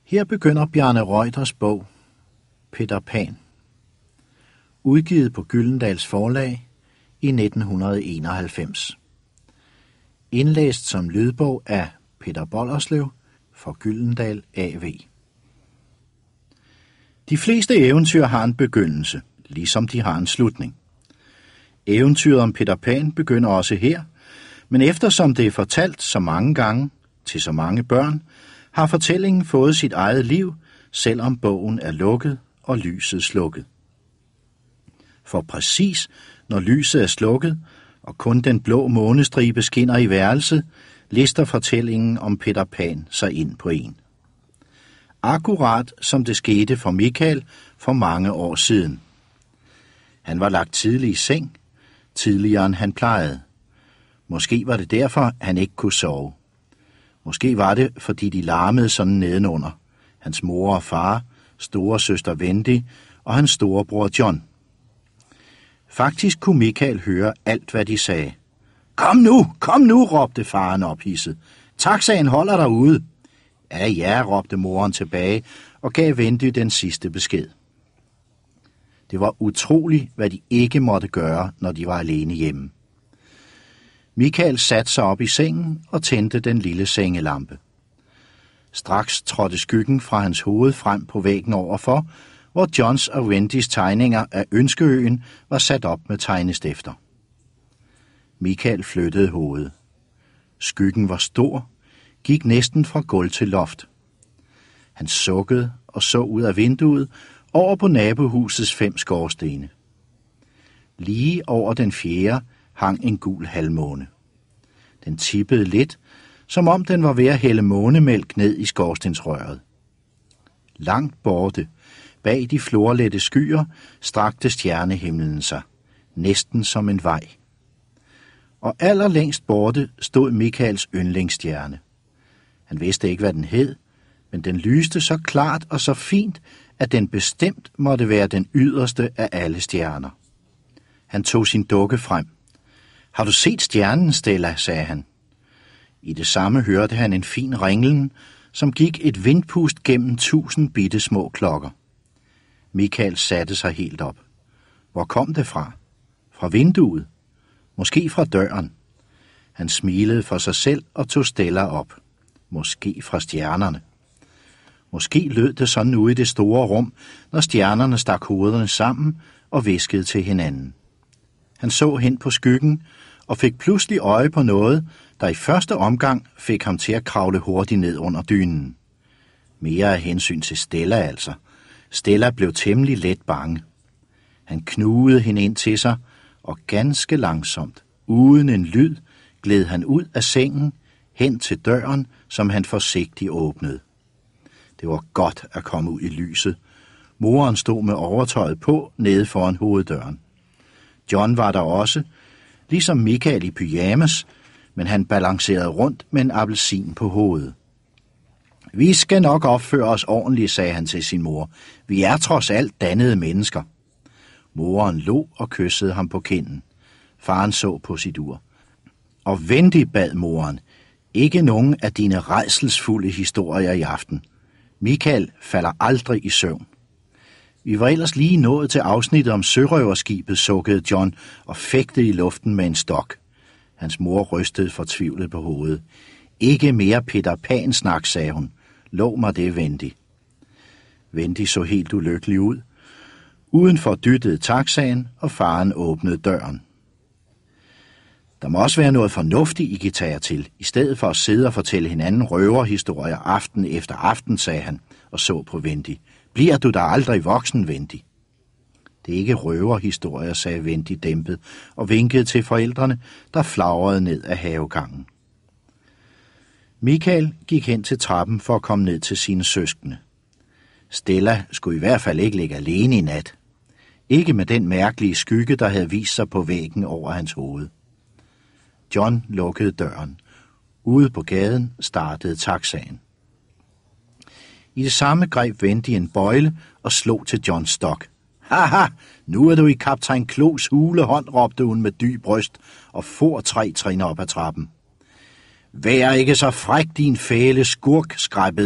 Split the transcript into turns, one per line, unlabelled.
Her begynder Bjarne Reuters bog Peter Pan, udgivet på Gyldendals Forlag i 1991. Indlæst som lydbog af Peter Bollerslev for Gyldendal AV. De fleste eventyr har en begyndelse, ligesom de har en slutning. Eventyret om Peter Pan begynder også her, men eftersom det er fortalt så mange gange til så mange børn, har fortællingen fået sit eget liv, selvom bogen er lukket og lyset slukket. For præcis når lyset er slukket, og kun den blå månestribe skinner i værelset, lister fortællingen om Peter Pan sig ind på en. Akkurat som det skete for Michael for mange år siden. Han var lagt tidligt i seng, tidligere end han plejede. Måske var det derfor, han ikke kunne sove. Måske var det, fordi de larmede sådan nedenunder. Hans mor og far, store søster Wendy og hans storebror John. Faktisk kunne Michael høre alt, hvad de sagde. Kom nu, råbte faren ophidset. Taxaen holder derude. Ja, råbte moren tilbage og gav Wendy den sidste besked. Det var utroligt, hvad de ikke måtte gøre, når de var alene hjemme. Michael satte sig op i sengen og tændte den lille sengelampe. Straks trådte skyggen fra hans hoved frem på væggen overfor, hvor Johns og Wendys tegninger af Ønskeøen var sat op med tegnestifter. Michael flyttede hovedet. Skyggen var stor, gik næsten fra gulv til loft. Han sukkede og så ud af vinduet over på nabohusets 5 skorstene. Lige over den 4. hang en gul halvmåne. Den tippede lidt, som om den var ved at hælde månemælk ned i skorstensrøret. Langt borte, bag de florlette skyer, strakte stjernehimlen sig, næsten som en vej. Og allerlængst borte stod Michaels yndlingsstjerne. Han vidste ikke, hvad den hed, men den lyste så klart og så fint, at den bestemt måtte være den yderste af alle stjerner. Han tog sin dukke frem. Har du set stjernen, Stella, sagde han. I det samme hørte han en fin ringlen, som gik et vindpust gennem 1000 bitte små klokker. Michael satte sig helt op. Hvor kom det fra? Fra vinduet? Måske fra døren. Han smilede for sig selv og tog Stella op. Måske fra stjernerne. Måske lød det sådan ude i det store rum, når stjernerne stak hovederne sammen og hviskede til hinanden. Han så hen på skyggen og fik pludselig øje på noget, der i første omgang fik ham til at kravle hurtigt ned under dynen. Mere af hensyn til Stella altså. Stella blev temmelig let bange. Han knugede hende ind til sig, og ganske langsomt, uden en lyd, gled han ud af sengen, hen til døren, som han forsigtigt åbnede. Det var godt at komme ud i lyset. Moren stod med overtøjet på nede foran hoveddøren. John var der også, ligesom Michael i pyjamas, men han balancerede rundt med en appelsin på hovedet. Vi skal nok opføre os ordentligt, sagde han til sin mor. Vi er trods alt dannede mennesker. Moren lå og kyssede ham på kinden. Faren så på sit ur. Og Wendy, bad moren, ikke nogen af dine rædselsfulde historier i aften. Michael falder aldrig i søvn. Vi var ellers lige nået til afsnittet om sørøverskibet, sukkede John og fægtede i luften med en stok. Hans mor rystede fortvivlet på hovedet. Ikke mere Peter Pan-snak, sagde hun. Lov mig det, Wendy. Wendy så helt ulykkelig ud. Udenfor dyttede taxaen, og faren åbnede døren. Der må også være noget fornuftigt, I kan tage jer til, i stedet for at sidde og fortælle hinanden røverhistorier aften efter aften, sagde han, og så på Wendy. Bliver du da aldrig voksen, Wendy? Det er ikke røverhistorier, sagde Wendy dæmpet, og vinkede til forældrene, der flagrede ned ad havegangen. Michael gik hen til trappen for at komme ned til sine søskende. Stella skulle i hvert fald ikke ligge alene i nat. Ikke med den mærkelige skygge, der havde vist sig på væggen over hans hoved. John lukkede døren. Ude på gaden startede taxaen. I det samme greb Wendy en bøjle og slog til Johns stok. Haha, nu er du i kaptajn Klos hulehånd, råbte hun med dyb bryst og for 3 trin op ad trappen. Vær ikke så fræk, din fæle skurk, skræppede